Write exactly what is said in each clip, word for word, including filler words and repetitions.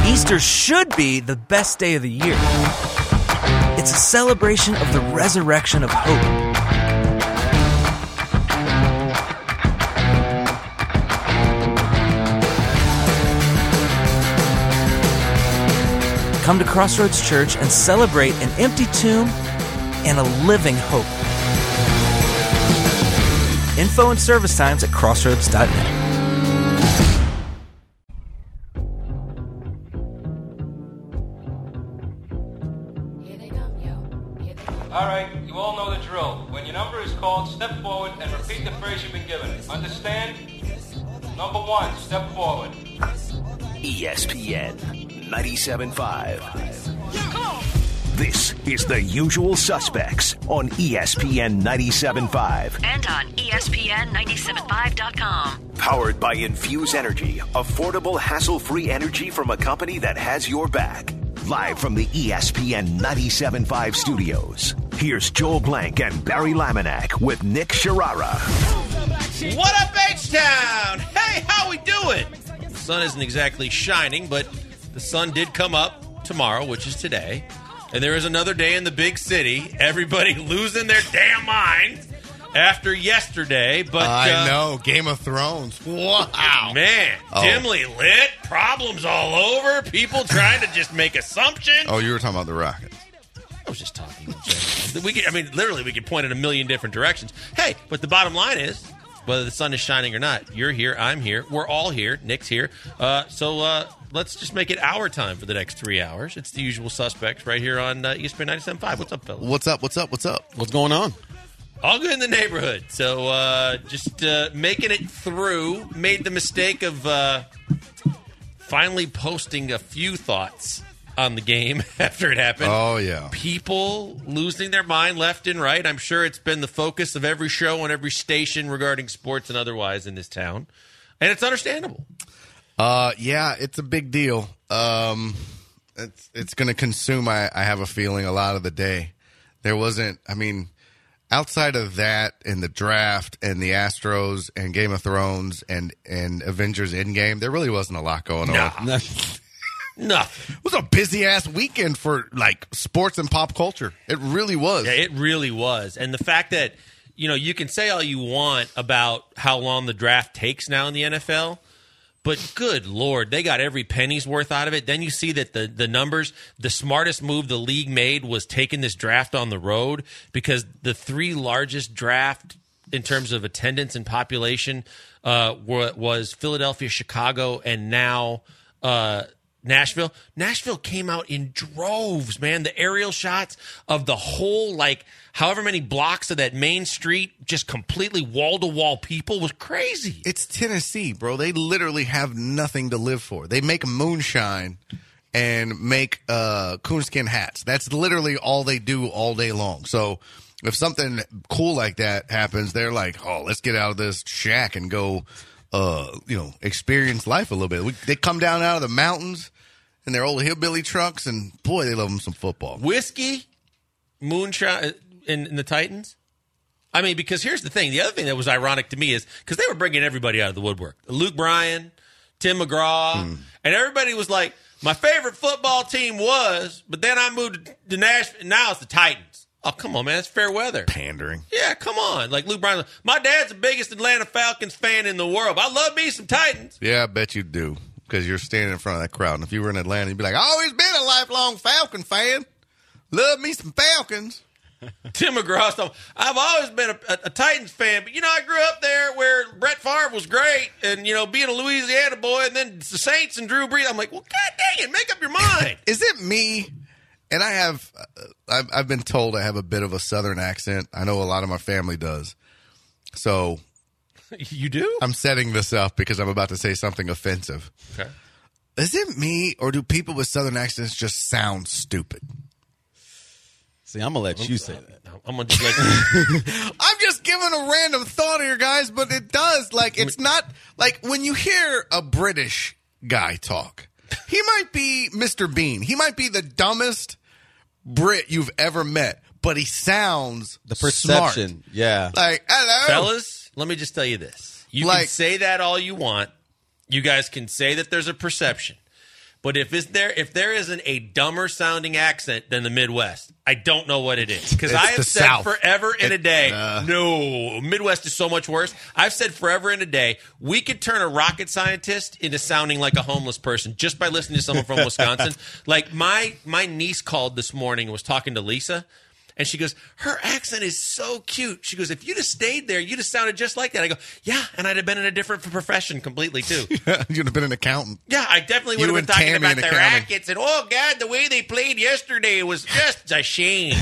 Easter should be the best day of the year. It's a celebration of the resurrection of hope. Come to Crossroads Church and celebrate an empty tomb and a living hope. Info and service times at crossroads dot net. All right, you all know the drill. When your number is called, step forward and repeat the phrase you've been given. Understand? Number one, step forward. E S P N ninety-seven point five. This is The Usual Suspects on E S P N ninety-seven point five. And on E S P N ninety-seven point five dot com. Powered by Infuse Energy, affordable, hassle-free energy from a company that has your back. Live from the E S P N ninety-seven point five studios, here's Joel Blank and Barry Laminack with Nick Sharara. What up, H-Town? Hey, how we doing? The sun isn't exactly shining, but the sun did come up tomorrow, which is today. And there is another day in the big city. Everybody losing their damn minds after yesterday. But I uh, know. Game of Thrones. Wow. Man, Oh. dimly lit, problems all over, people trying to just make assumptions. Oh, you were talking about the Rockets. I was just talking in general. We could, I mean, literally, we could point in a million different directions. Hey, but the bottom line is, whether the sun is shining or not, you're here, I'm here, we're all here, Nick's here. Uh, so uh, let's just make it our time for the next three hours. It's The Usual Suspects right here on uh, E S P N ninety-seven point five. What's up, fellas? What's up? What's up? What's up? What's going on? All good in the neighborhood. So uh, just uh, making it through. Made the mistake of uh, finally posting a few thoughts on the game after it happened. Oh, yeah. People losing their mind left and right. I'm sure it's been the focus of every show on every station regarding sports and otherwise in this town. And it's understandable. Uh, yeah, it's a big deal. Um, it's it's going to consume, I, I have a feeling, a lot of the day. There wasn't, I mean, outside of that and the draft and the Astros and Game of Thrones and, and Avengers Endgame, there really wasn't a lot going Nah. on. Nothing. It was a busy-ass weekend for, like, sports and pop culture. It really was. Yeah, it really was. And the fact that, you know, you can say all you want about how long the draft takes now in the N F L, but good Lord, they got every penny's worth out of it. Then you see that the, the numbers, the smartest move the league made was taking this draft on the road, because the three largest draft in terms of attendance and population uh, were, was Philadelphia, Chicago, and now uh, Nashville. Nashville came out in droves, man. The aerial shots of the whole, like, however many blocks of that main street, just completely wall-to-wall people, was crazy. It's Tennessee, bro. They literally have nothing to live for. They make moonshine and make uh, coonskin hats. That's literally all they do all day long. So if something cool like that happens, they're like, oh, let's get out of this shack and go, uh, you know, experience life a little bit. We, they come down out of the mountains in their old hillbilly trucks, and, boy, they love them some football. Whiskey, moonshine, in, in the Titans? I mean, because here's the thing. The other thing that was ironic to me is because they were bringing everybody out of the woodwork. Luke Bryan, Tim McGraw, mm. and everybody was like, my favorite football team was, but then I moved to Nashville, and now it's the Titans. Oh, come on, man. It's fair weather. Pandering. Yeah, come on. Like Luke Bryan, my dad's the biggest Atlanta Falcons fan in the world. I love me some Titans. Yeah, I bet you do, because you're standing in front of that crowd. And if you were in Atlanta, you'd be like, I've always been a lifelong Falcon fan. Love me some Falcons. Tim McGraw, I've always been a, a, a Titans fan, but, you know, I grew up there where Brett Favre was great, and, you know, being a Louisiana boy, and then the Saints and Drew Brees, I'm like, well, God dang it, make up your mind. Is it me? And I have, uh, I've, I've been told I have a bit of a Southern accent. I know a lot of my family does. So. You do? I'm setting this up because I'm about to say something offensive. Okay. Is it me, or do people with Southern accents just sound stupid? See, I'm going to let you say that. I'm going to just let I'm just giving a random thought here, guys, but it does. Like, it's not, like, when you hear a British guy talk, he might be Mister Bean. He might be the dumbest Brit you've ever met, but he sounds The perception, smart. yeah. Like, hello. Fellas, let me just tell you this. You Like- can say that all you want. You guys can say that there's a perception. But if is there if there isn't a dumber sounding accent than the Midwest, I don't know what it is. Because It's I have the said South. forever and a It- day, uh. no, Midwest is so much worse. I've said forever and a day, we could turn a rocket scientist into sounding like a homeless person just by listening to someone from Wisconsin. Like my my niece called this morning and was talking to Lisa. And she goes, her accent is so cute. She goes, if you'd have stayed there, you'd have sounded just like that. I go, yeah, and I'd have been in a different profession completely, too. You'd have been an accountant. Yeah, I definitely would You have been and talking Tammy about in the accounting. rackets. And, oh, God, the way they played yesterday was just a shame.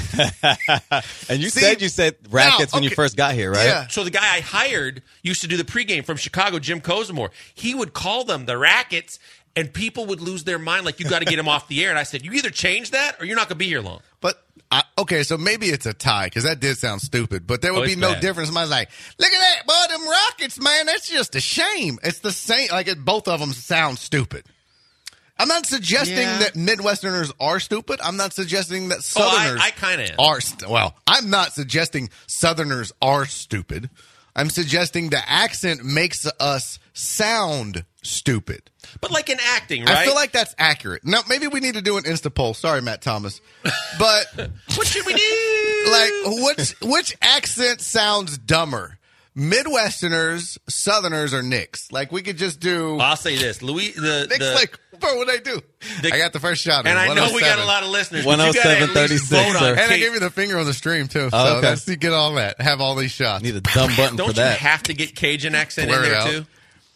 And you See, said you said rackets now, when you okay. first got here, right? Yeah. So the guy I hired used to do the pregame from Chicago, Jim Cozumore. He would call them the rackets, and people would lose their mind like, you got to get him off the air. And I said, you either change that or you're not going to be here long. But I, okay, so maybe it's a tie because that did sound stupid. But there would Oh, be it's no bad. difference. Somebody's like, "Look at that, boy, them Rockets, man. That's just a shame." It's the same. Like it, both of them sound stupid. I'm not suggesting Yeah. that Midwesterners are stupid. I'm not suggesting that Oh, I- Southerners I kinda am. are. St- well, I'm not suggesting Southerners are stupid. I'm suggesting the accent makes us sound stupid. But like in acting, right? I feel like that's accurate. Now, maybe we need to do an Insta poll. Sorry, Matt Thomas. But what should we do? like, which which accent sounds dumber? Midwesterners, Southerners, or Knicks? Like, we could just do I'll say this. Louis, the, Knicks. the Like, bro, what I do? the- I got the first shot. and I know we got a of lot of listeners. but you gotta at least 107.36, vote on sir. And I Kate. gave you the finger on the stream too. Oh, so okay. that's you get all that. Have all these shots. Need a dumb button Don't for you that. have to get Cajun accent Blur in it there out. too?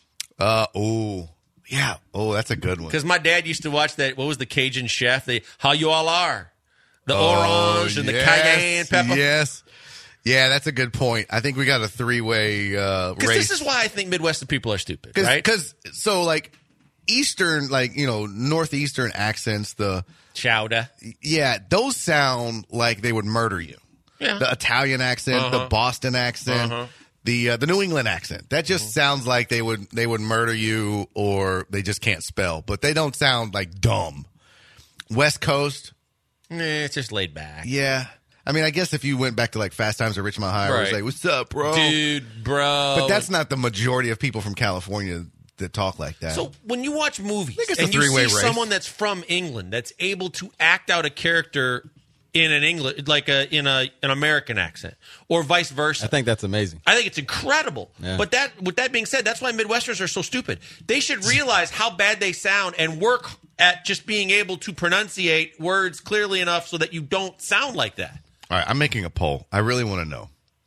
Uh oh, yeah. Oh, that's a good one. Because my dad used to watch that. What was the Cajun chef? The how you all are, the Oh, orange and the yes, cayenne pepper. Yes. Yeah, that's a good point. I think we got a three-way uh, Because race. this is why I think Midwestern people are stupid, Cause, right? Because so like Eastern, like you know, Northeastern accents, the Chowder. yeah, those sound like they would murder you. Yeah. The Italian accent, the Uh-huh. Boston accent, Uh-huh. the uh, the New England accent. That just sounds like they would they would murder you, or they just can't spell. But they don't sound like dumb. West Coast, Eh, it's just laid back. yeah. I mean, I guess if you went back to like Fast Times at Richmond High, I was Right. like, "What's up, bro?" Dude, bro. But that's not the majority of people from California that talk like that. So when you watch movies think it's a and you three-way see race. someone that's from England that's able to act out a character in an English, like a in a an American accent, or vice versa, I think that's amazing. I think it's incredible. Yeah. But that, with that being said, that's why Midwesterners are so stupid. They should realize how bad they sound and work at just being able to pronunciate words clearly enough so that you don't sound like that. All right, I'm making a poll. I really want to know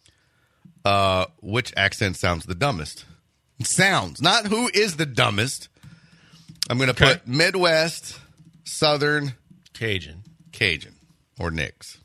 uh, which accent sounds the dumbest. Sounds, not who is the dumbest. I'm going to Okay. put Midwest, Southern, Cajun. Cajun, or Knicks.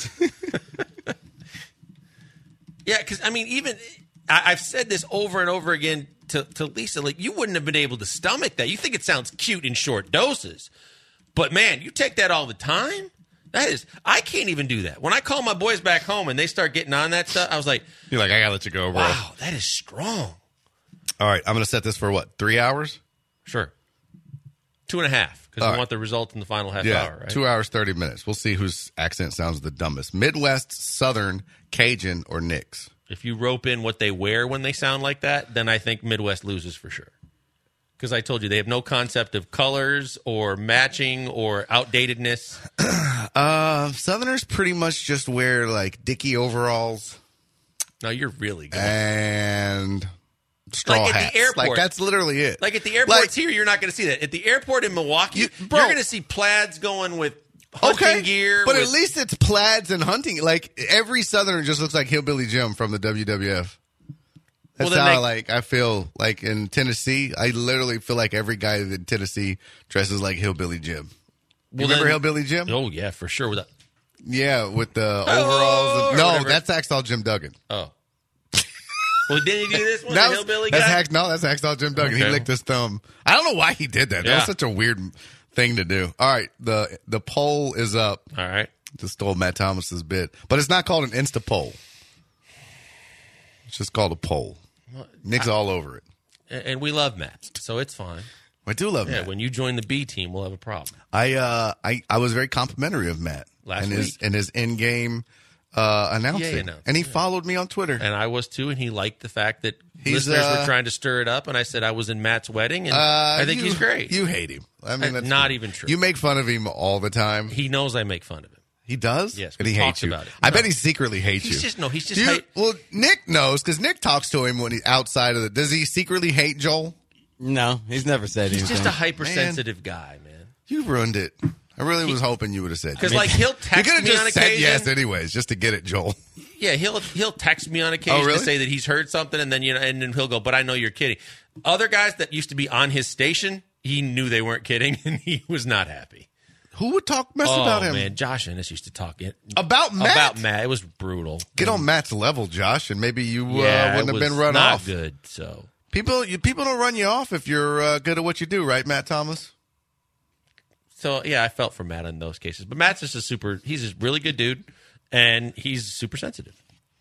Yeah, because I mean, even I, I've said this over and over again to, to Lisa. Like, you wouldn't have been able to stomach that. You think it sounds cute in short doses, but man, you take that all the time. That is, I can't even do that. When I call my boys back home and they start getting on that stuff, I was like, You're like, I got to let you go, bro. wow, that is strong. All right, I'm going to set this for what, three hours? Sure, two and a half because All we right. want the result in the final half Yeah, hour, right? two hours, thirty minutes. We'll see whose accent sounds the dumbest. Midwest, Southern, Cajun, or Knicks. If you rope in what they wear when they sound like that, then I think Midwest loses for sure. Because I told you they have no concept of colors or matching or outdatedness. Uh, Southerners pretty much just wear like Dickie overalls No, you're really good. and straw Like at the hats. airport. Like that's literally it. Like at the airports Like- here, you're not going to see that. At the airport in Milwaukee, You- you, bro. are going to see plaids going with hunting okay, gear. but with- at least it's plaids and hunting. Like every Southerner just looks like Hillbilly Jim from the W W F. That's Well, then how they- like I feel like in Tennessee. I literally feel like every guy in Tennessee dresses like Hillbilly Jim. You Well, remember then- Hillbilly Jim? Oh yeah, for sure. With that. Yeah, with the Oh, overalls. or no, whatever. that's Hacksaw Jim Duggan. Oh. Well, didn't he do this one? That The was- hillbilly that's guy. Hack, no, that's Hacksaw Jim Duggan. He Okay. licked his thumb. I don't know why he did that. That Yeah. was such a weird thing to do. All right, the the poll is up. All right. Just stole Matt Thomas's bit, but it's not called an Insta poll. It's just called a poll. Nick's all over it. And and we love Matt, so it's fine. I do love Yeah, Matt. when you join the B team, we'll have a problem. I uh I I was very complimentary of Matt Last and his week. and his in game uh, announcing, Yeah, he announced, and he yeah. followed me on Twitter. And I was too, and he liked the fact that He's, listeners uh, were trying to stir it up. And I said I was in Matt's wedding, and Uh, I think you- he's great. You hate him. I mean, Uh, that's not true. even true. You make fun of him all the time. He knows I make fun of him. He does? Yes, And we he talked hates you. about it. I No. bet he secretly hates He's you. just no. He's just Do you- hate- well, Nick knows because Nick talks to him when he's outside of the. Does he secretly hate Joel? No, he's never said he's anything. just a hypersensitive guy, man. You ruined it. I really was hoping you would have said Because yes. like he'll You text could have me on just said occasion. yes anyways, just to get it, Joel. Yeah, he'll he'll text me on occasion Oh, really? to say that he's heard something, and then you know, and then he'll go, "But I know you're kidding." Other guys that used to be on his station, he knew they weren't kidding, and he was not happy. Who would talk mess oh about him? man, Josh Ennis used to talk it About Matt? About Matt, it was brutal. Get on Matt's level, Josh, and maybe you uh, Yeah, wouldn't it have been was run not off. good. So People, you, people don't run you off if you're uh, good at what you do, right, Matt Thomas? So yeah, I felt for Matt in those cases, but Matt's just a super. He's a really good dude, and he's super sensitive.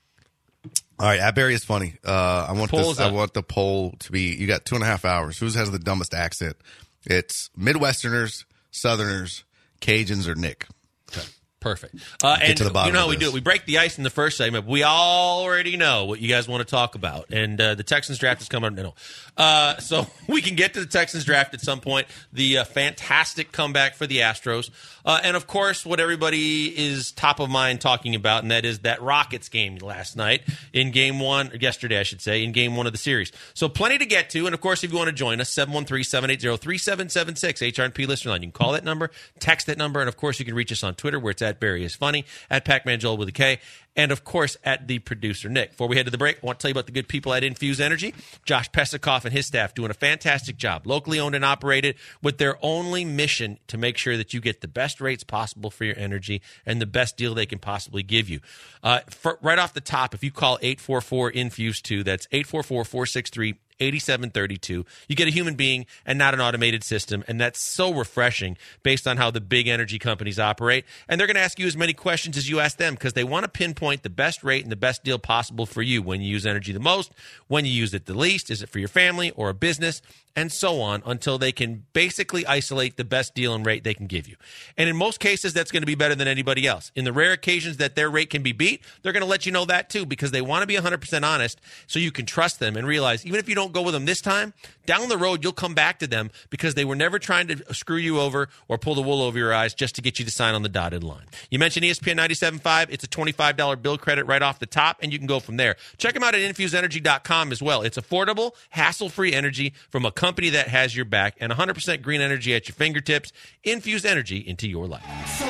All right, at Barry is funny. Uh, I want Poll this. is I up. want the poll to be. You got two and a half hours. Who has the dumbest accent? It's Midwesterners, Southerners, Cajuns, or Nick. Perfect. Uh, Get and to the bottom you know of how we this. do it. We break the ice in the first segment. We already know what you guys want to talk about, and uh, the Texans draft is coming up. No, uh, so we can get to the Texans draft at some point. The uh, fantastic comeback for the Astros, uh, and of course, what everybody is top of mind talking about, and that is that Rockets game last night in Game One, or yesterday, I should say, in Game One of the series. So plenty to get to, and of course, if you want to join us, seven one three, seven eight zero, three seven seven six, H R and P listener line. You can call that number, text that number, and of course, you can reach us on Twitter, where it's at Barry is Funny, at Pac-Man Joel with a K, and of course at the producer Nick. Before we head to the break, I want to tell you about the good people at Infuse Energy. Josh Pesikoff and his staff doing a fantastic job, locally owned and operated, with their only mission to make sure that you get the best rates possible for your energy and the best deal they can possibly give you. Uh, for, right off the top, if you call eight four four, infuse two, that's eight four four, four six three, eighty-seven thirty-two. You get a human being and not an automated system, and that's so refreshing based on how the big energy companies operate. And they're going to ask you as many questions as you ask them because they want to pinpoint the best rate and the best deal possible for you when you use energy the most, when you use it the least, is it for your family or a business, and so on, until they can basically isolate the best deal and rate they can give you. And in most cases, that's going to be better than anybody else. In the rare occasions that their rate can be beat, they're going to let you know that too, because they want to be one hundred percent honest so you can trust them and realize even if you don't go with them this time, down the road, you'll come back to them because they were never trying to screw you over or pull the wool over your eyes just to get you to sign on the dotted line. You mentioned E S P N ninety-seven point five. It's a twenty-five dollars bill credit right off the top, and you can go from there. Check them out at infuse energy dot com as well. It's affordable, hassle-free energy from a company that has your back and one hundred percent green energy at your fingertips. Infuse energy into your life.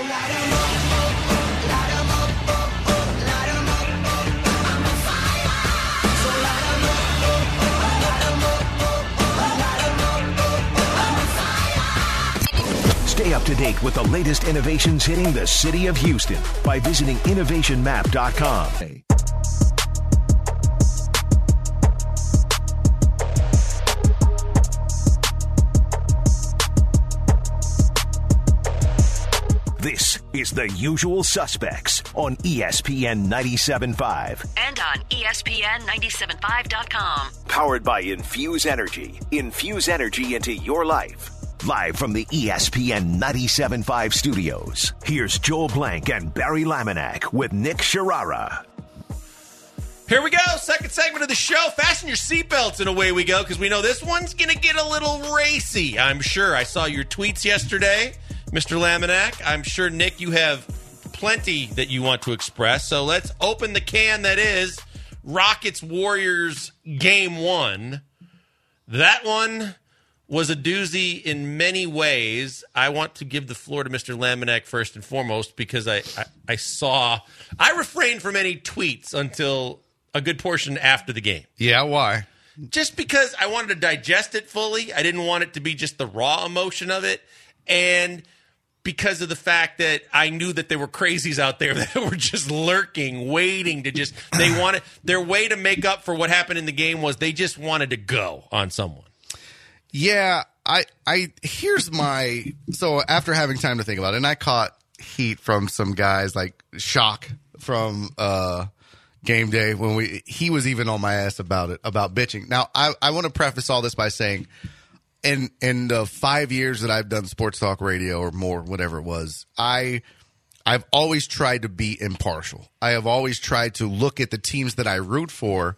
Stay up to date with the latest innovations hitting the city of Houston by visiting innovation map dot com. This is The Usual Suspects on E S P N ninety-seven point five. And on E S P N ninety-seven point five dot com. Powered by Infuse Energy. Infuse energy into your life. Live from the E S P N ninety-seven point five studios, here's Joel Blank and Barry Laminack with Nick Sharara. Here we go, second segment of the show. Fasten your seatbelts and away we go, because we know this one's going to get a little racy, I'm sure. I saw your tweets yesterday, Mister Laminack. I'm sure, Nick, you have plenty that you want to express. So let's open the can that is Rockets Warriors Game One. That one was a doozy in many ways. I want to give the floor to Mister Laminack first and foremost, because I, I, I saw, I refrained from any tweets until a good portion after the game. Yeah, why? Just because I wanted to digest it fully. I didn't want it to be just the raw emotion of it. And because of the fact that I knew that there were crazies out there that were just lurking, waiting to just, they wanted, their way to make up for what happened in the game was they just wanted to go on someone. Yeah, I, I, here's my, so after having time to think about it, and I caught heat from some guys like Shock from, uh, Game Day when we, he was even on my ass about it, about bitching. Now, I, I want to preface all this by saying, in, in the five years that I've done sports talk radio or more, whatever it was, I, I've always tried to be impartial. I have always tried to look at the teams that I root for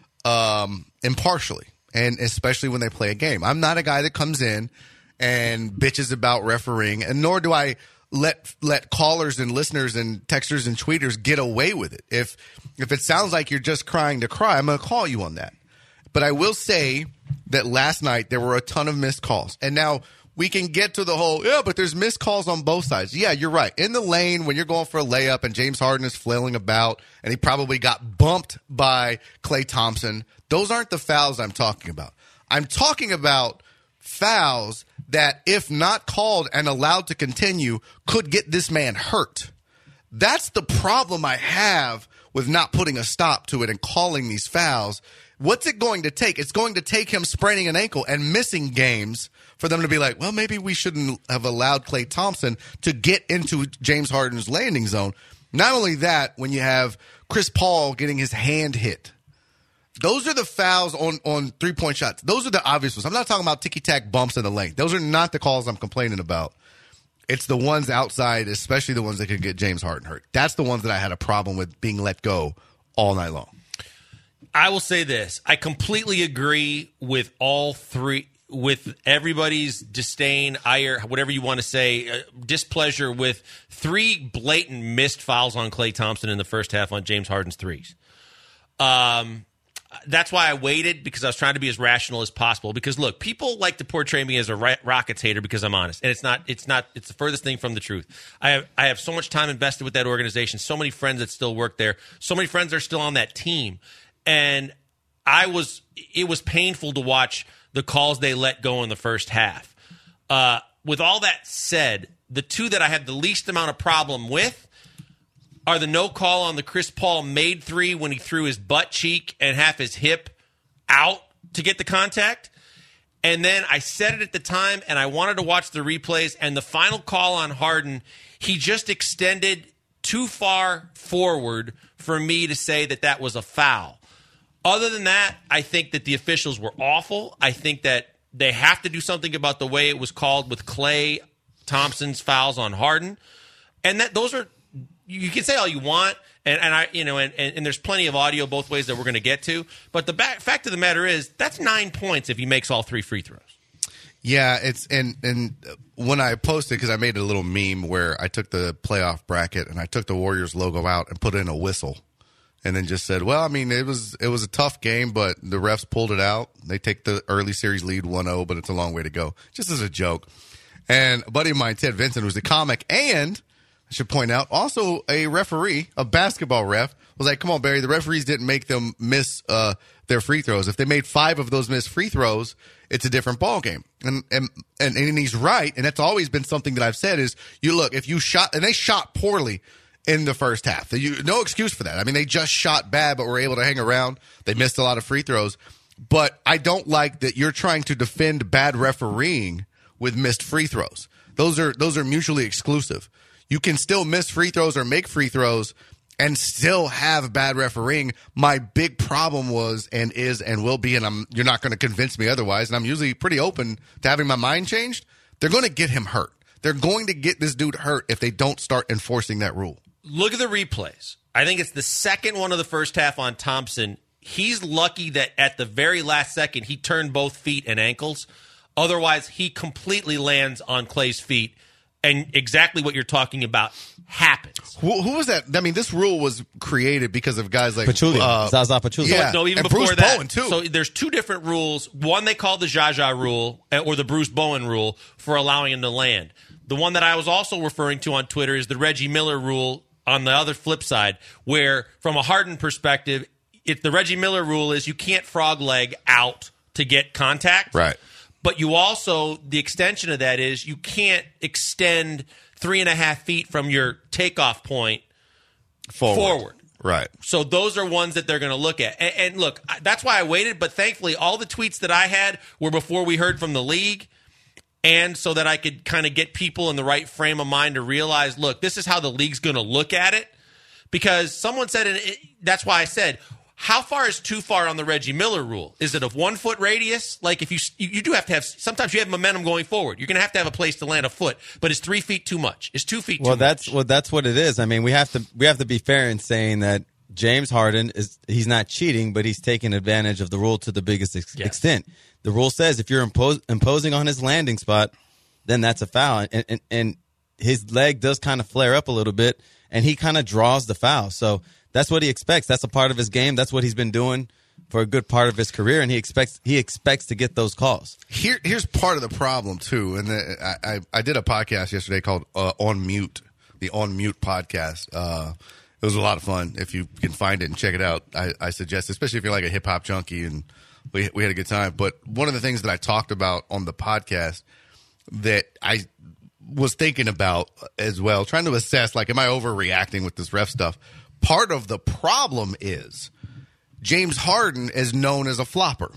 um, impartially, and especially when they play a game. I'm not a guy that comes in and bitches about refereeing, and nor do I let let callers and listeners and texters and tweeters get away with it. If if it sounds like you're just crying to cry, I'm going to call you on that. But I will say that last night there were a ton of missed calls. And now we can get to the whole, yeah, but there's missed calls on both sides. Yeah, you're right. In the lane, when you're going for a layup and James Harden is flailing about and he probably got bumped by Klay Thompson, those aren't the fouls I'm talking about. I'm talking about fouls that, if not called and allowed to continue, could get this man hurt. That's the problem I have with not putting a stop to it and calling these fouls. What's it going to take? It's going to take him spraining an ankle and missing games for them to be like, well, maybe we shouldn't have allowed Klay Thompson to get into James Harden's landing zone. Not only that, when you have Chris Paul getting his hand hit, those are the fouls on, on three-point shots. Those are the obvious ones. I'm not talking about ticky-tack bumps in the lane. Those are not the calls I'm complaining about. It's the ones outside, especially the ones that could get James Harden hurt. That's the ones that I had a problem with being let go all night long. I will say this. I completely agree with all three, with everybody's disdain, ire, whatever you want to say, uh, displeasure with three blatant missed fouls on Klay Thompson in the first half on James Harden's threes. Um, that's why I waited, because I was trying to be as rational as possible. Because, look, people like to portray me as a Rockets hater because I'm honest. And it's not, it's not, it's the furthest thing from the truth. I have, I have so much time invested with that organization, so many friends that still work there, so many friends that are still on that team. And I was, it was painful to watch the calls they let go in the first half. Uh, with all that said, the two that I had the least amount of problem with are the no call on the Chris Paul made three when he threw his butt cheek and half his hip out to get the contact. And then I said it at the time, and I wanted to watch the replays, and the final call on Harden, he just extended too far forward for me to say that that was a foul. Other than that, I think that the officials were awful. I think that they have to do something about the way it was called with Klay Thompson's fouls on Harden. And that those are, you can say all you want, and, and I, you know, and, and, and there's plenty of audio both ways that we're going to get to. But the back, fact of the matter is, that's nine points if he makes all three free throws. Yeah, it's and and when I posted, because I made a little meme where I took the playoff bracket and I took the Warriors logo out and put in a whistle. And then just said, well, I mean, it was it was a tough game, but the refs pulled it out. They take the early series lead one oh, but it's a long way to go. Just as a joke. And a buddy of mine, Ted Vincent, who's a comic and, I should point out, also a referee, a basketball ref, was like, come on, Barry, the referees didn't make them miss uh, their free throws. If they made five of those missed free throws, it's a different ball game. And, and, and, and he's right, and that's always been something that I've said is, you look, if you shot, and they shot poorly in the first half. You, no excuse for that. I mean, they just shot bad, but were able to hang around. They missed a lot of free throws. But I don't like that you're trying to defend bad refereeing with missed free throws. Those are those are mutually exclusive. You can still miss free throws or make free throws and still have bad refereeing. My big problem was and is and will be, and I'm you're not going to convince me otherwise, and I'm usually pretty open to having my mind changed, they're going to get him hurt. They're going to get this dude hurt if they don't start enforcing that rule. Look at the replays. I think it's the second one of the first half on Thompson. He's lucky that at the very last second he turned both feet and ankles. Otherwise, he completely lands on Klay's feet, and exactly what you're talking about happens. Who, who was that? I mean, this rule was created because of guys like Pachulia. Uh, Zaza Pachulia. Yeah, no, even and before Bruce that. Bowen, too. So there's two different rules. One they call the Jaja rule, or the Bruce Bowen rule, for allowing him to land. The one that I was also referring to on Twitter is the Reggie Miller rule on the other flip side, where from a Harden perspective, if the Reggie Miller rule is you can't frog leg out to get contact. Right. But you also, the extension of that is you can't extend three and a half feet from your takeoff point forward. forward. Right. So those are ones that they're going to look at. And, and look, that's why I waited. But thankfully, all the tweets that I had were before we heard from the league. And so that I could kind of get people in the right frame of mind to realize, look, this is how the league's going to look at it. Because someone said, and it, that's why I said, how far is too far on the Reggie Miller rule? Is it a one-foot radius? Like, if you, you you do have to have, sometimes you have momentum going forward. You're going to have to have a place to land a foot. But is three feet too much? Is two feet well, too that's, much? Well, that's what it is. I mean, we have to we have to be fair in saying that James Harden, is he's not cheating, but he's taking advantage of the rule to the biggest ex- Yes. extent. The rule says if you're impos- imposing on his landing spot, then that's a foul. And, and, and his leg does kind of flare up a little bit, and he kind of draws the foul. So that's what he expects. That's a part of his game. That's what he's been doing for a good part of his career, and he expects he expects to get those calls. Here, here's part of the problem too. And the, I, I, I did a podcast yesterday called uh, On Mute, the On Mute podcast. Uh, it was a lot of fun. If you can find it and check it out, I, I suggest, especially if you're like a hip hop junkie, and we we had a good time. But one of the things that I talked about on the podcast that I was thinking about as well, trying to assess, like, am I overreacting with this ref stuff? Part of the problem is James Harden is known as a flopper.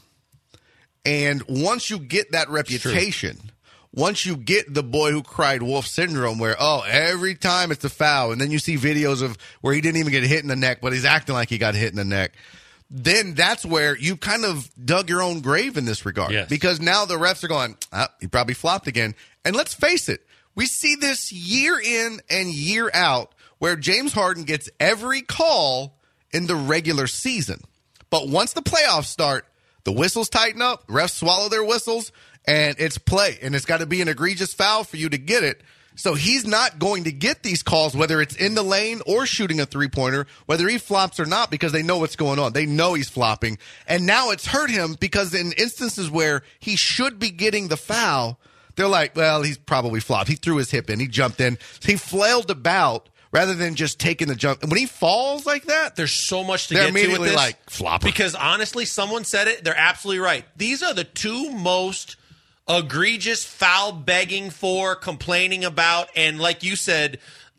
And once you get that reputation, once you get the boy who cried wolf syndrome where, oh, every time it's a foul, and then you see videos of where he didn't even get hit in the neck, but he's acting like he got hit in the neck, then that's where you kind of dug your own grave in this regard. Yes. Because now the refs are going, ah, he probably flopped again. And let's face it, we see this year in and year out where James Harden gets every call in the regular season. But once the playoffs start, the whistles tighten up, refs swallow their whistles, and it's play. And it's got to be an egregious foul for you to get it. So he's not going to get these calls, whether it's in the lane or shooting a three-pointer, whether he flops or not, because they know what's going on. They know he's flopping. And now it's hurt him because in instances where he should be getting the foul, they're like, well, he's probably flopped. He threw his hip in. He jumped in. He flailed about rather than just taking the jump. And when he falls like that, There's so much to they're get to with immediately this. like, flopper. Because honestly, someone said it. They're absolutely right. These are the two most egregious foul begging for, complaining about, and like you said,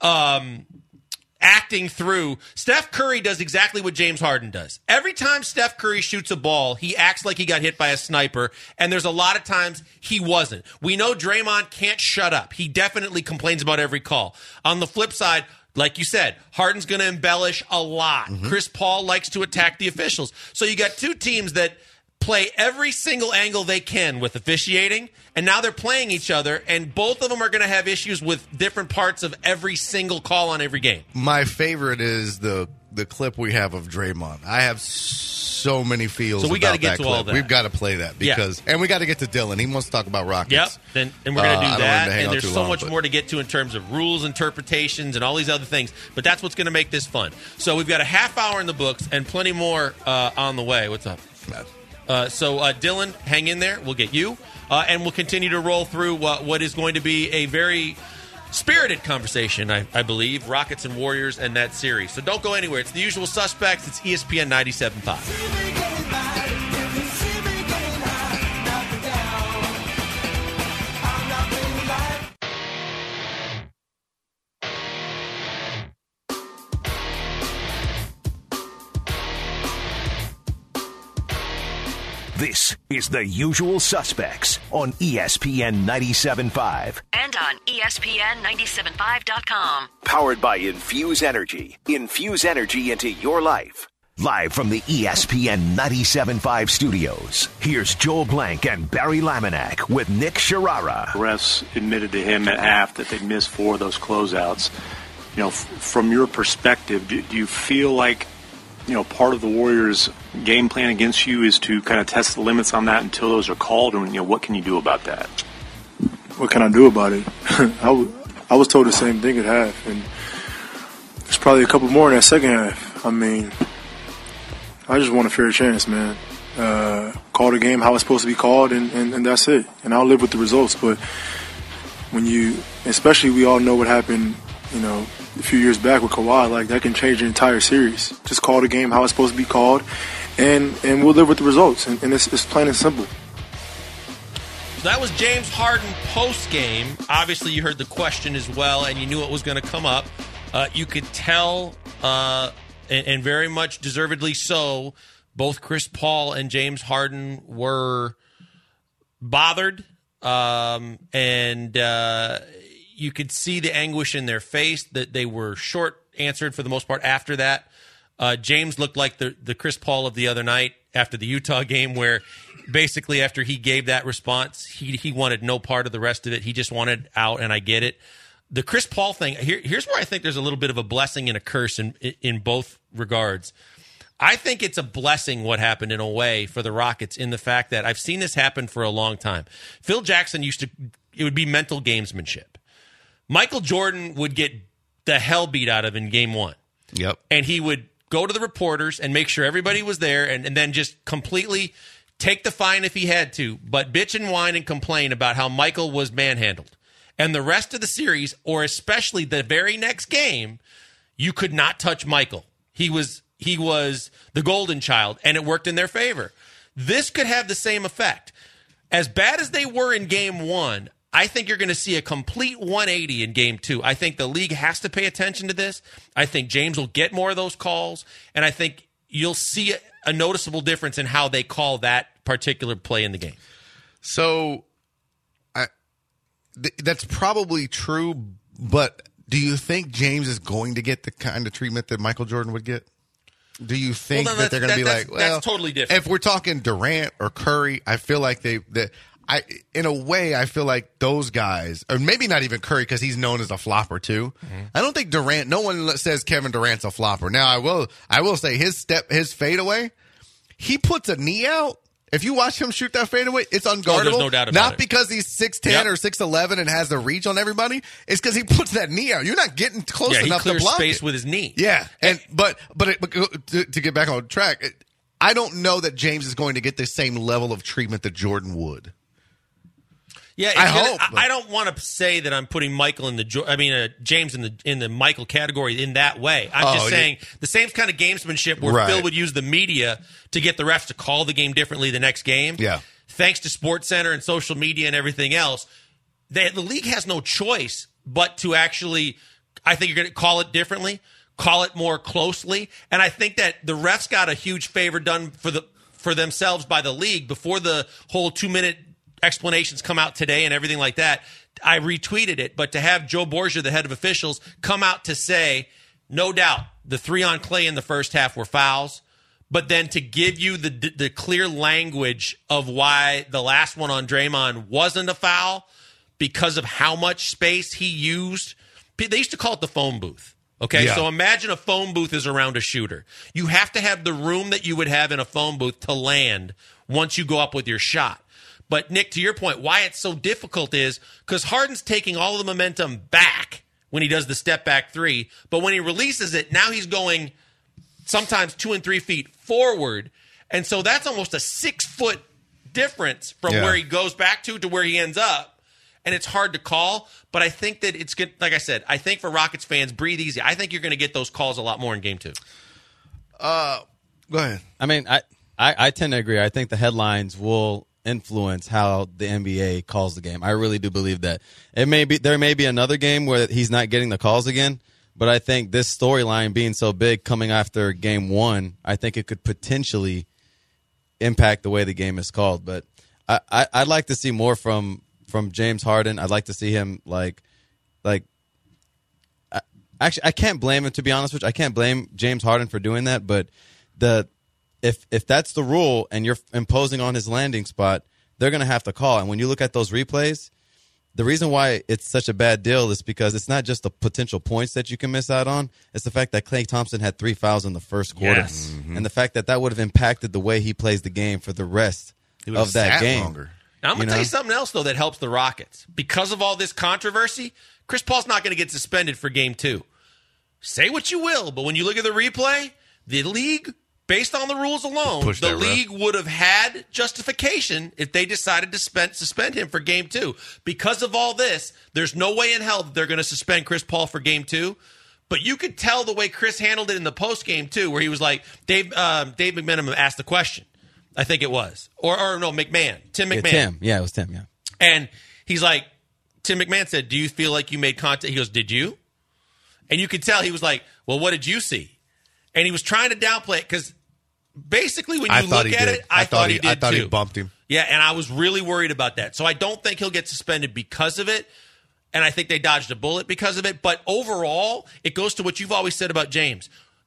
um, acting through. Steph Curry does exactly what James Harden does. Every time Steph Curry shoots a ball, he acts like he got hit by a sniper, and there's a lot of times he wasn't. We know Draymond can't shut up. He definitely complains about every call. On the flip side, like you said, Harden's going to embellish a lot. Mm-hmm. Chris Paul likes to attack the officials. So you got two teams that play every single angle they can with officiating, and now they're playing each other, and both of them are going to have issues with different parts of every single call on every game. My favorite is the the clip we have of Draymond. I have so many feels. So we got to about get that to clip. all that. We've got to play that because, yeah. and we got to get to Dylan. He wants to talk about Rockets. Yep, then, and we're going to do uh, that, to and there's so long, much but. more to get to in terms of rules, interpretations, and all these other things, but that's what's going to make this fun. So we've got a half hour in the books and plenty more uh, on the way. What's up? Uh, so, uh, Dylan, hang in there. We'll get you. Uh, and we'll continue to roll through uh, what is going to be a very spirited conversation, I, I believe. Rockets and Warriors and that series. So don't go anywhere. It's The Usual Suspects. It's E S P N ninety-seven point five. This is The Usual Suspects on E S P N ninety-seven point five. And on E S P N ninety-seven point five dot com. Powered by Infuse Energy. Infuse energy into your life. Live from the E S P N ninety-seven point five studios, here's Joel Blank and Barry Laminack with Nick Sharara. Refs admitted to him at half that they missed four of those closeouts. You know, f- from your perspective, do, do you feel like, you know, part of the Warriors' game plan against you is to kind of test the limits on that until those are called? And, you know, what can you do about that? What can I do about it? I, w- I was told the same thing at half, and there's probably a couple more in that second half. I mean, I just want a fair chance, man. Uh, call the game how it's supposed to be called, and, and, and that's it. And I'll live with the results. But when you, especially we all know what happened, you know, a few years back with Kawhi, like that can change the entire series. Just call the game how it's supposed to be called, and, and we'll live with the results. And, and it's, it's plain and simple. So that was James Harden post-game. Obviously, you heard the question as well, and you knew it was going to come up. Uh, you could tell, uh, and, and very much deservedly so, both Chris Paul and James Harden were bothered, um, and uh, you could see the anguish in their face, that they were short answered for the most part after that. Uh, James looked like the, the Chris Paul of the other night after the Utah game, where basically after he gave that response, he he wanted no part of the rest of it. He just wanted out, and I get it. The Chris Paul thing, here, here's where I think there's a little bit of a blessing and a curse in in both regards. I think it's a blessing what happened in a way for the Rockets in the fact that I've seen this happen for a long time. Phil Jackson used to, it would be mental gamesmanship. Michael Jordan would get the hell beat out of in game one. Yep. And he would go to the reporters and make sure everybody was there and, and then just completely take the fine if he had to, but bitch and whine and complain about how Michael was manhandled. And the rest of the series, or especially the very next game, you could not touch Michael. He was he was the golden child, and it worked in their favor. This could have the same effect. As bad as they were in game one, I think you're going to see a complete one eighty in game two. I think the league has to pay attention to this. I think James will get more of those calls, and I think you'll see a, a noticeable difference in how they call that particular play in the game. So I, th- that's probably true, but do you think James is going to get the kind of treatment that Michael Jordan would get? Do you think well, no, that they're going to that, be that's, like, well, that's totally different. If we're talking Durant or Curry, I feel like they, that I, in a way, I feel like those guys, or maybe not even Curry because he's known as a flopper too. Mm-hmm. I don't think Durant. No one says Kevin Durant's a flopper. Now, I will, I will say his step, his fadeaway, he puts a knee out. If you watch him shoot that fadeaway, it's unguardable. Oh, there's no doubt about Not it. because he's six ten Yep. or six eleven and has the reach on everybody. It's because he puts that knee out. You're not getting close yeah, enough he clears to block space it. with his knee. Yeah, and but but, it, but to, to get back on track, it, I don't know that James is going to get the same level of treatment that Jordan would. Yeah, I gonna, hope. I, but- I don't want to say that I'm putting Michael in the. Jo- I mean, uh, James in the in the Michael category in that way. I'm Oh, just yeah. saying the same kind of gamesmanship where Right. Phil would use the media to get the refs to call the game differently the next game. Yeah. Thanks to SportsCenter and social media and everything else, they, the league has no choice but to actually. I think you're going to call it differently, call it more closely, and I think that the refs got a huge favor done for the for themselves by the league before the whole two minute. Explanations come out today and everything like that. I retweeted it, but to have Joe Borgia, the head of officials, come out to say, no doubt, the three on Clay in the first half were fouls, but then to give you the the clear language of why the last one on Draymond wasn't a foul because of how much space he used. They used to call it the phone booth. Okay, Yeah. so imagine a phone booth is around a shooter. You have to have the room that you would have in a phone booth to land once you go up with your shot. But, Nick, to your point, why it's so difficult is because Harden's taking all the momentum back when he does the step-back three, but when he releases it, now he's going sometimes two and three feet forward, and so that's almost a six-foot difference from Yeah. where he goes back to to where he ends up, and it's hard to call, but I think that it's good. Like I said, I think for Rockets fans, breathe easy. I think you're going to get those calls a lot more in game two. Uh, go ahead. I mean, I, I, I tend to agree. I think the headlines will influence how the N B A calls the game. I really do believe that. It may be there may be another game where he's not getting the calls again, but I think this storyline being so big coming after game one, I think it could potentially impact the way the game is called. But I, I, I'd like to see more from from James Harden. I'd like to see him like like I, actually I can't blame him, to be honest with you. I can't blame James Harden for doing that, but the If if that's the rule and you're imposing on his landing spot, they're going to have to call. And when you look at those replays, the reason why it's such a bad deal is because it's not just the potential points that you can miss out on. It's the fact that Klay Thompson had three fouls in the first quarter. Yes. Mm-hmm. And the fact that that would have impacted the way he plays the game for the rest He would have of that sat game. longer. Now, I'm going to You tell know? you something else, though, that helps the Rockets. Because of all this controversy, Chris Paul's not going to get suspended for game two. Say what you will, but when you look at the replay, the league, based on the rules alone, Push the that ref. league would have had justification if they decided to spend, suspend him for game two. Because of all this, there's no way in hell that they're going to suspend Chris Paul for game two. But you could tell the way Chris handled it in the postgame, too, where he was like, Dave, um, Dave McMahon asked the question. I think it was. Or, or no, McMahon. Tim Yeah, McMahon. Tim. Yeah, it was Tim, yeah. And he's like, Tim McMahon said, do you feel like you made contact? He goes, did you? And you could tell he was like, well, what did you see? And he was trying to downplay it because basically when you I look thought he at did. it, I, I thought, thought he he- did I thought too. he bumped him. Yeah, and I was really worried about that. So I don't think he'll get suspended because of it. And I think they dodged a bullet because of it. But overall, it goes to what you've always said about James.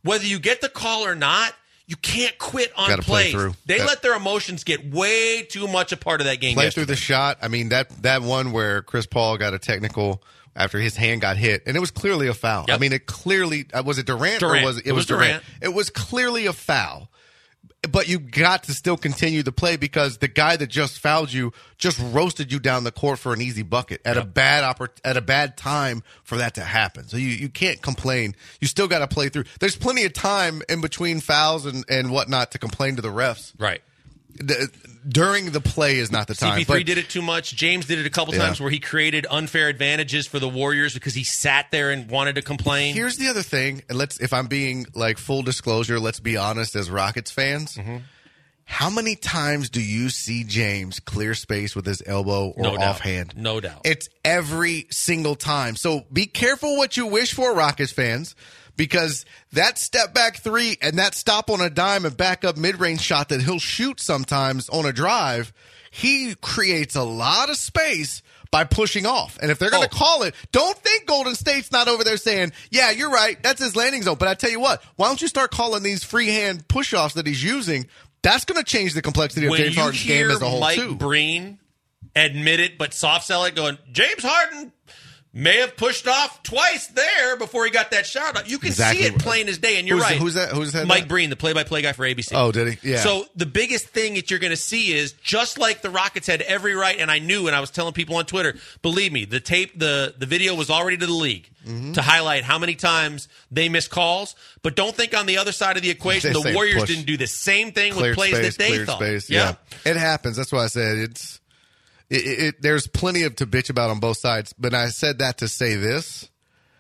whether you get the call or not, you can't quit on Gotta play plays. through. They That- let their emotions get way too much a part of that game. Play yesterday. through the shot. I mean, that, that one where Chris Paul got a technical after his hand got hit, and it was clearly a foul. Yep. I mean, it clearly uh, was it Durant, Durant. or was it, it, It was was Durant. Durant. It was clearly a foul. But you got to still continue the play because the guy that just fouled you just roasted you down the court for an easy bucket at Yep. a bad oppor- at a bad time for that to happen. So you, you can't complain. You still got to play through. There's plenty of time in between fouls and, and whatnot to complain to the refs. Right. The, during the play is not the time. C P three but- did it too much. James did it a couple Yeah. times where he created unfair advantages for the Warriors because he sat there and wanted to complain. Here's the other thing, and let's if I'm being like full disclosure, let's be honest as Rockets fans. Mm-hmm. How many times do you see James clear space with his elbow or No doubt. offhand? No doubt. It's every single time. So be careful what you wish for, Rockets fans, because that step back three and that stop on a dime and back up mid range shot that he'll shoot sometimes on a drive, he creates a lot of space by pushing off. And if they're going to Oh. call it, don't think Golden State's not over there saying, yeah, you're right, that's his landing zone. But I tell you what, why don't you start calling these freehand push-offs that he's using? That's going to change the complexity of when James you Harden's hear game as a whole, Mike too. Breen admit it, but soft sell it, going, James Harden may have pushed off twice there before he got that shot. You can Exactly. see it plain as day, and you're Who's- right. who's that- who's that? Mike Breen, the play-by-play guy for A B C. Oh, did he? Yeah. So the biggest thing that you're going to see is just like the Rockets had every right, and I knew, and I was telling people on Twitter, believe me, the tape, the the video was already to the league Mm-hmm. to highlight how many times they missed calls. But don't think on the other side of the equation, They the say Warriors push. didn't do the same thing Cleared with plays space, that they cleared thought. space. Yeah. Yeah. It happens. That's why I said it's. It, it, it, there's plenty of to bitch about on both sides, but I said that to say this.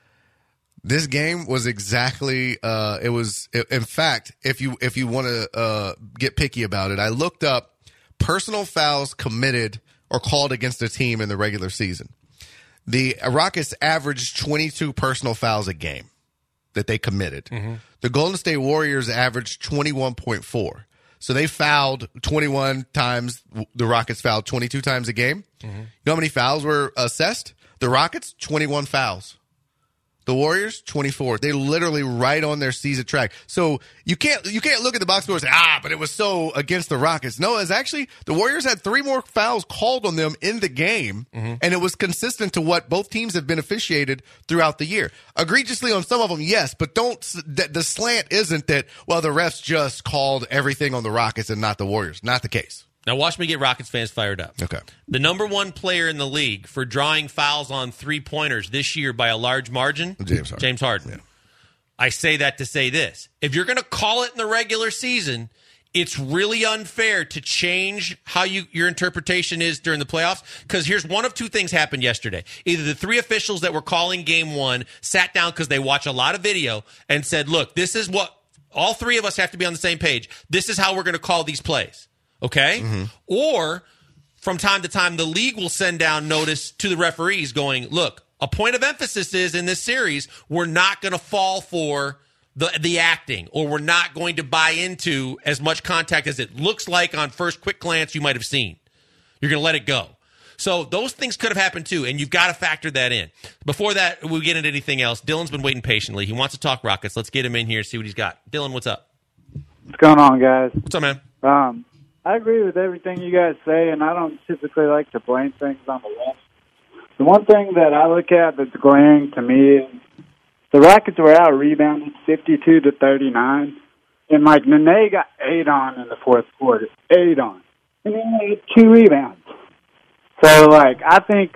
This game was exactly. Uh, it was. In fact, if you if you want to uh, get picky about it, I looked up personal fouls committed or called against a team in the regular season. The Rockets averaged twenty-two personal fouls a game that they committed. Mm-hmm. The Golden State Warriors averaged twenty-one point four. So they fouled twenty-one times. The Rockets fouled twenty-two times a game. Mm-hmm. You know how many fouls were assessed? The Rockets, twenty-one fouls. The Warriors, twenty-four. They're literally right on their season track. So you can't you can't look at the box score and say, ah, but it was so against the Rockets. No, it's actually the Warriors had three more fouls called on them in the game, Mm-hmm. and it was consistent to what both teams have been officiated throughout the year. Egregiously on some of them, yes, but don't the, the slant isn't that, well, the refs just called everything on the Rockets and not the Warriors. Not the case. Now watch me get Rockets fans fired up. Okay. The number one player in the league for drawing fouls on three-pointers this year by a large margin, James Harden. James Harden. Yeah. I say that to say this. If you're going to call it in the regular season, it's really unfair to change how you your interpretation is during the playoffs, because here's one of two things happened yesterday. Either the three officials that were calling game one sat down because they watch a lot of video and said, look, this is what all three of us have to be on the same page. This is how we're going to call these plays. Okay? Mm-hmm. Or from time to time, the league will send down notice to the referees going, look, a point of emphasis is in this series, we're not going to fall for the the acting, or we're not going to buy into as much contact as it looks like on first quick glance you might have seen. You're going to let it go. So those things could have happened too, and you've got to factor that in. Before that, we get into anything else. Dylan's been waiting patiently. He wants to talk Rockets. Let's get him in here and see what he's got. Dylan, what's up? What's going on, guys? What's up, man? Um, I agree with everything you guys say, and I don't typically like to blame things on the refs. The one thing that I look at that's glaring to me is the Rockets were out rebounded fifty-two to thirty-nine, and like Nene got eight on in the fourth quarter, eight on, and he only had two rebounds. So, like, I think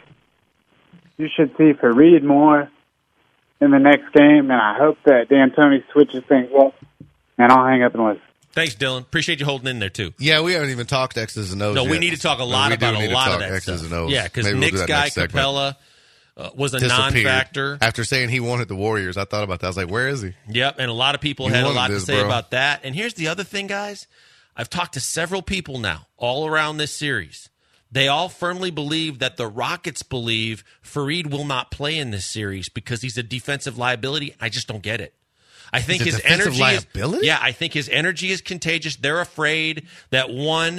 you should see Fareed more in the next game, and I hope that D'Antoni switches things up, and I'll hang up and listen. Thanks, Dylan. Appreciate you holding in there, too. Yeah, we haven't even talked X's and O's No, yet. we need to talk a lot we do about a need to lot of talk that X's stuff. and O's. Yeah, because Maybe we'll do Nick's that guy, next segment. Capella, uh, was a Disappeared. non-factor. After saying he wanted the Warriors, I thought about that. I was like, where is he? Yep, and a lot of people You had a wanted lot to this, say bro. about that. And here's the other thing, guys. I've talked to several people now all around this series. They all firmly believe that the Rockets believe Fareed will not play in this series because he's a defensive liability. I just don't get it. I think He's a his defensive energy liability? is, yeah, I think his energy is contagious. They're afraid that, one,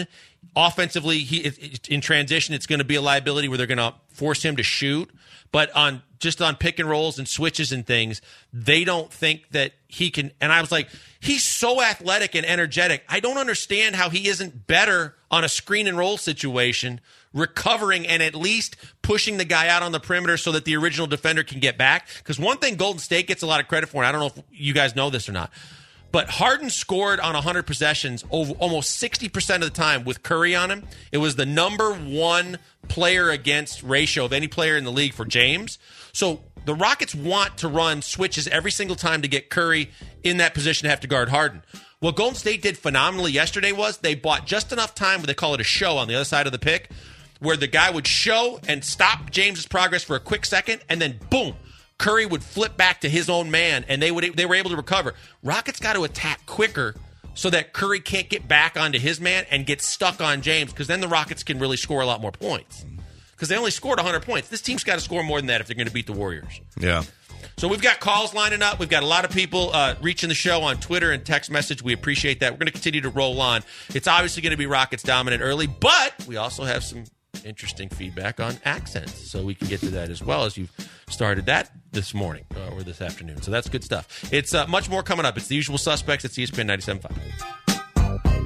offensively, he in transition, it's going to be a liability where they're going to force him to shoot. But on just on pick and rolls and switches and things, they don't think that he can. And I was like, he's so athletic and energetic. I don't understand how he isn't better on a screen and roll situation, recovering and at least pushing the guy out on the perimeter so that the original defender can get back. Because one thing Golden State gets a lot of credit for, and I don't know if you guys know this or not, but Harden scored on one hundred possessions over almost sixty percent of the time with Curry on him. It was the number one player against ratio of any player in the league for James. So the Rockets want to run switches every single time to get Curry in that position to have to guard Harden. What Golden State did phenomenally yesterday was they bought just enough time, what they call it a show on the other side of the pick, where the guy would show and stop James's progress for a quick second, and then boom, Curry would flip back to his own man, and they would they were able to recover. Rockets got to attack quicker so that Curry can't get back onto his man and get stuck on James, because then the Rockets can really score a lot more points. Because they only scored one hundred points. This team's got to score more than that if they're going to beat the Warriors. Yeah. So we've got calls lining up. We've got a lot of people uh, reaching the show on Twitter and text message. We appreciate that. We're going to continue to roll on. It's obviously going to be Rockets dominant early, but we also have some interesting feedback on accents, so we can get to that as well, as you've started that this morning uh, or this afternoon. So that's good stuff. It's uh, much more coming up. It's The Usual Suspects. It's E S P N ninety-seven point five.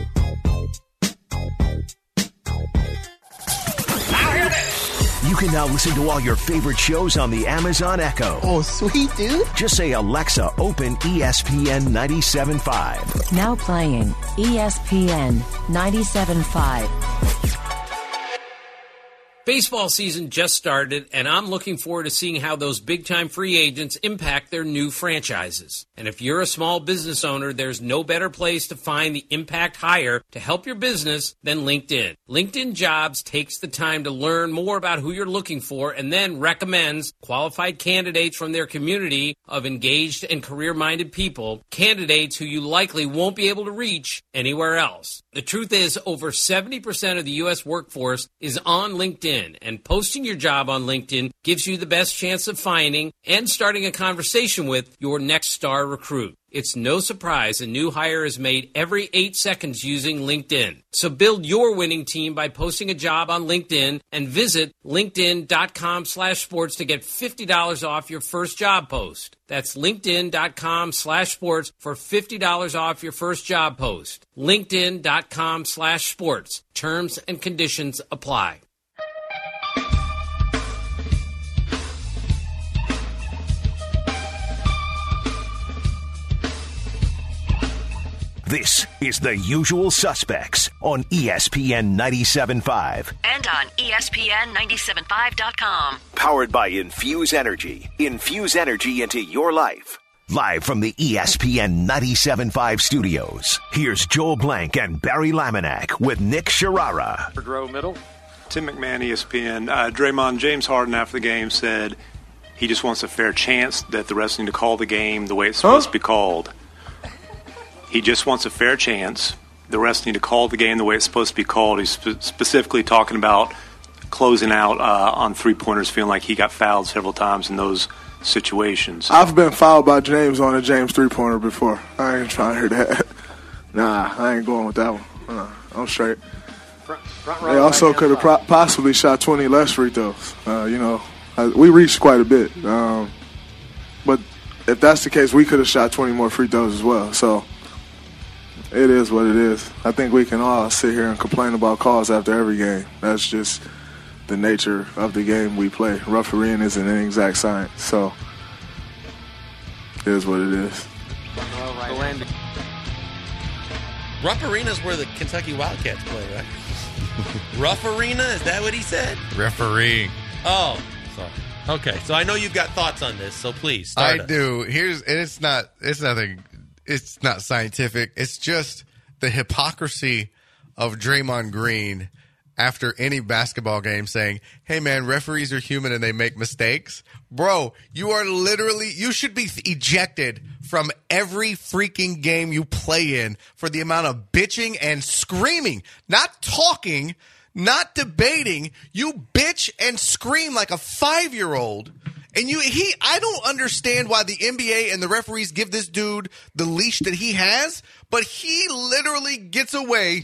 You can now listen to all your favorite shows on the Amazon Echo. Oh, sweet, dude. Just say, Alexa, open E S P N ninety-seven point five. Now playing E S P N ninety-seven point five. Baseball season just started, and I'm looking forward to seeing how those big-time free agents impact their new franchises. And if you're a small business owner, there's no better place to find the impact hire to help your business than LinkedIn. LinkedIn Jobs takes the time to learn more about who you're looking for and then recommends qualified candidates from their community of engaged and career-minded people, candidates who you likely won't be able to reach anywhere else. The truth is, over seventy percent of the U S workforce is on LinkedIn, and posting your job on LinkedIn gives you the best chance of finding and starting a conversation with your next star recruit. It's no surprise a new hire is made every eight seconds using LinkedIn. So build your winning team by posting a job on LinkedIn and visit linkedin.com slash sports to get fifty dollars off your first job post. That's linkedin.com slash sports for fifty dollars off your first job post. linkedin.com slash sports. Terms and conditions apply. This is The Usual Suspects on E S P N ninety-seven point five. And on E S P N ninety-seven point five dot com. Powered by Infuse Energy. Infuse energy into your life. Live from the E S P N ninety-seven point five studios, here's Joel Blank and Barry Laminack with Nick Sharara. Third row middle. Tim McMahon, E S P N. Uh, Draymond, James Harden after the game said he just wants a fair chance that the refs need to call the game the way it's supposed huh? to be called. He just wants a fair chance. The refs need to call the game the way it's supposed to be called. He's spe- specifically talking about closing out uh, on three-pointers, feeling like he got fouled several times in those situations. I've been fouled by James on a James three-pointer before. I ain't trying to hear that. Nah, I ain't going with that one. Uh, I'm straight. Front, front row, they also could have pro- possibly shot twenty less free throws. Uh, you know, I, we reached quite a bit. Um, but if that's the case, we could have shot twenty more free throws as well. So it is what it is. I think we can all sit here and complain about calls after every game. That's just the nature of the game we play. Refereeing isn't an exact science, so it is what it is. Rupp Arena is where the Kentucky Wildcats play, right? Ruff Arena? Is that what he said? Referee. Oh, sorry. Okay, so I know you've got thoughts on this, so please start I us. do. Here's and it's not it's nothing it's not scientific. It's just the hypocrisy of Draymond Green after any basketball game saying, "Hey man, referees are human and they make mistakes." Bro, you are literally you should be ejected from every freaking game you play in for the amount of bitching and screaming, not talking, not debating. You bitch and scream like a five-year-old. And you, he, I don't understand why the N B A and the referees give this dude the leash that he has, but he literally gets away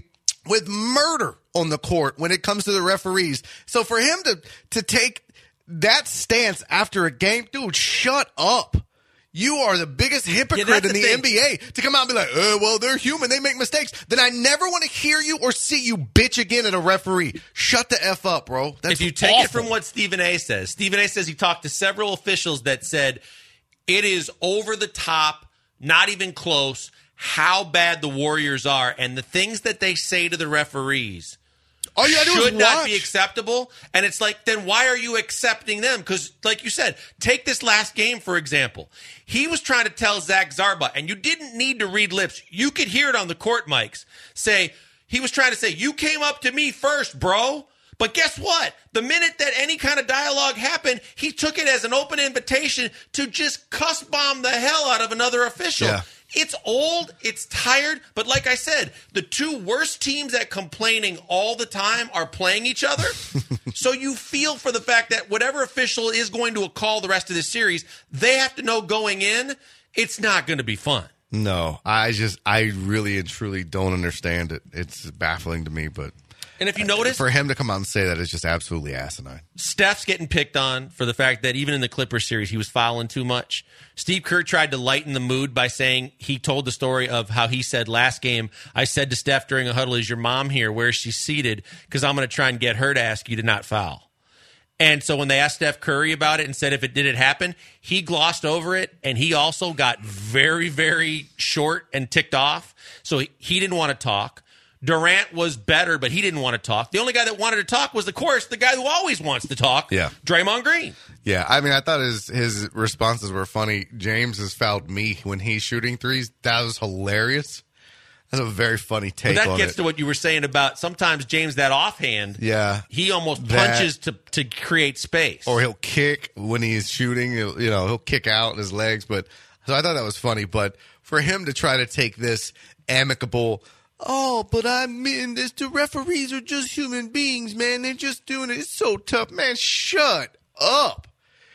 with murder on the court when it comes to the referees. So for him to to take that stance after a game, dude, shut up. You are the biggest hypocrite Yeah, in that's the, the thing. N B A to come out and be like, oh, well, they're human. They make mistakes. Then I never want to hear you or see you bitch again at a referee. Shut the F up, bro. That's if you take awful. it from what Stephen A. says, Stephen A. says he talked to several officials that said it is over the top, not even close, how bad the Warriors are, and the things that they say to the referees All you gotta do is should not watch. be acceptable. And it's like, then why are you accepting them? Because, like you said, take this last game, for example. He was trying to tell Zach Zarba, and you didn't need to read lips. You could hear it on the court mics. Say, he was trying to say, you came up to me first, bro. But guess what? The minute that any kind of dialogue happened, he took it as an open invitation to just cuss bomb the hell out of another official. Yeah. It's old, it's tired, but like I said, the two worst teams at complaining all the time are playing each other. So you feel for the fact that whatever official is going to call the rest of this series, they have to know going in, it's not going to be fun. No, I just, I really and truly don't understand it. It's baffling to me, but. And if you notice, for him to come out and say that is just absolutely asinine. Steph's getting picked on for the fact that even in the Clippers series, he was fouling too much. Steve Kerr tried to lighten the mood by saying he told the story of how he said last game, I said to Steph during a huddle, is your mom here? Where is she seated? Because I'm going to try and get her to ask you to not foul. And so when they asked Steph Curry about it and said if it did it happen, he glossed over it, and he also got very, very short and ticked off. So he, he didn't want to talk. Durant was better, but he didn't want to talk. The only guy that wanted to talk was, of course, the guy who always wants to talk, yeah. Draymond Green. Yeah, I mean, I thought his his responses were funny. James has fouled me when he's shooting threes. That was hilarious. That's a very funny take But that on gets it. to what you were saying about sometimes James, that offhand, Yeah. he almost That- punches to, to create space. Or he'll kick when he's shooting. He'll, you know, he'll kick out in his legs. But so I thought that was funny. But for him to try to take this amicable, oh, but I mean this, the referees are just human beings, man. They're just doing it. It's so tough, man. Shut up.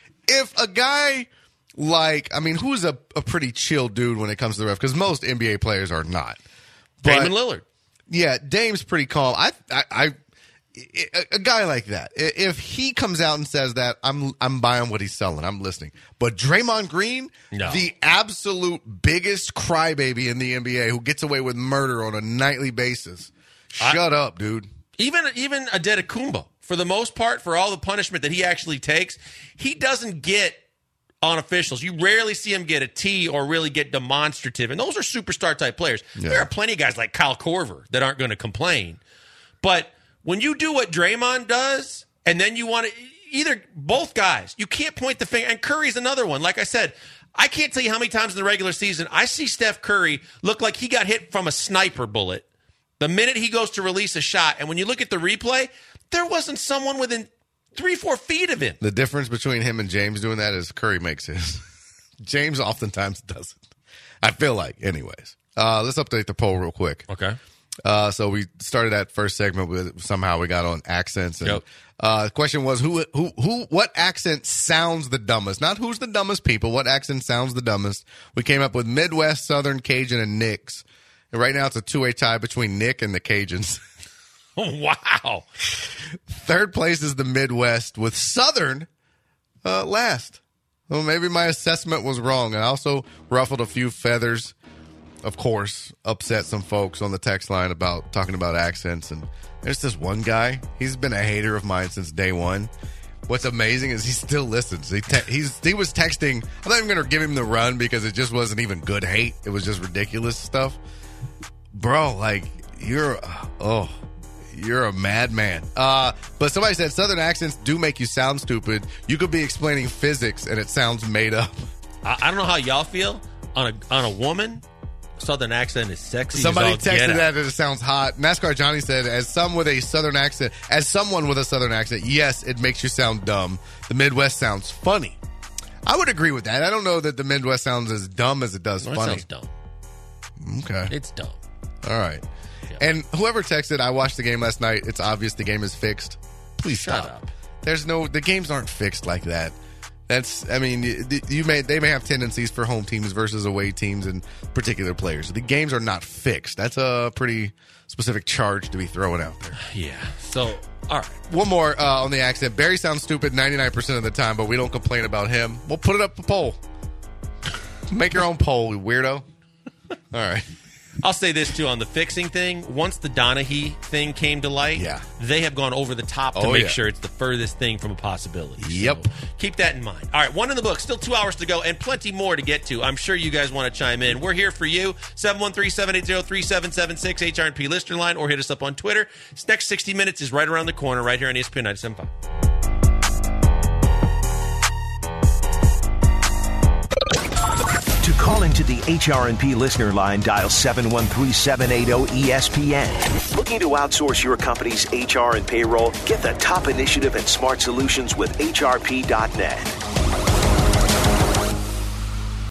If a guy like, I mean, who's a, a pretty chill dude when it comes to the ref? Because most N B A players are not. But, Damon Lillard. Yeah, Dame's pretty calm. I, I, I, a, a guy like that, if he comes out and says that, I'm, I'm buying what he's selling. I'm listening. But Draymond Green, No. the absolute biggest crybaby in the N B A, who gets away with murder on a nightly basis. Shut I, up, dude. Even even Adetokounmpo, for the most part, for all the punishment that he actually takes, he doesn't get on officials. You rarely see him get a T or really get demonstrative. And those are superstar type players. Yeah. There are plenty of guys like Kyle Korver that aren't going to complain. But when you do what Draymond does, and then you want to either both guys, you can't point the finger. And Curry's another one. Like I said, I can't tell you how many times in the regular season I see Steph Curry look like he got hit from a sniper bullet the minute he goes to release a shot. And when you look at the replay, there wasn't someone within three, four feet of him. The difference between him and James doing that is Curry makes his. James oftentimes doesn't. I feel like, anyways. Uh, let's update the poll real quick. Okay. Uh, so we started that first segment with somehow we got on accents. And, Yep. uh, the question was who, who, who, what accent sounds the dumbest? Not who's the dumbest people. What accent sounds the dumbest? We came up with Midwest, Southern, Cajun, and Knicks. And right now it's a two-way tie between Nick and the Cajuns. Wow. Third place is the Midwest with Southern uh, last. Well, maybe my assessment was wrong. I also ruffled a few feathers, of course, upset some folks on the text line about talking about accents. And there's this one guy. He's been a hater of mine since day one. What's amazing is he still listens. He te- he's he was texting. I'm not even going to give him the run because it just wasn't even good hate. It was just ridiculous stuff. Bro, like, you're, oh, you're a madman. Uh, but somebody said Southern accents do make you sound stupid. You could be explaining physics and it sounds made up. I, I don't know how y'all feel on a on a woman. Southern accent is sexy. Somebody as all get texted out. that and it sounds hot. NASCAR Johnny said, as some with a Southern accent, as someone with a Southern accent, yes, it makes you sound dumb. The Midwest sounds funny. I would agree with that. I don't know that the Midwest sounds as dumb as it does Well, it funny. sounds dumb. Okay. It's dumb. All right. And whoever texted, I watched the game last night. It's obvious the game is fixed. Please Shut stop. up. There's no, the games aren't fixed like that. That's, I mean, you may they may have tendencies for home teams versus away teams and particular players. The games are not fixed. That's a pretty specific charge to be throwing out there. Yeah. So, all right. One more uh, on the accent. Barry sounds stupid ninety-nine percent of the time, but we don't complain about him. We'll put it up a poll. Make your own poll, you weirdo. All right. I'll say this, too, on the fixing thing. Once the Donaghy thing came to light, yeah. they have gone over the top to oh, make yeah. sure it's the furthest thing from a possibility. Yep. So keep that in mind. All right, one in the book. Still two hours to go and plenty more to get to. I'm sure you guys want to chime in. We're here for you. seven one three, seven eight zero, three seven seven six, H R and P listener line, or hit us up on Twitter. This next sixty minutes is right around the corner right here on E S P N ninety-seven point five. To call into the H R and P listener line, dial seven one three, seven eight zero, E S P N. Looking to outsource your company's H R and payroll? Get the top initiative and smart solutions with H R P dot net.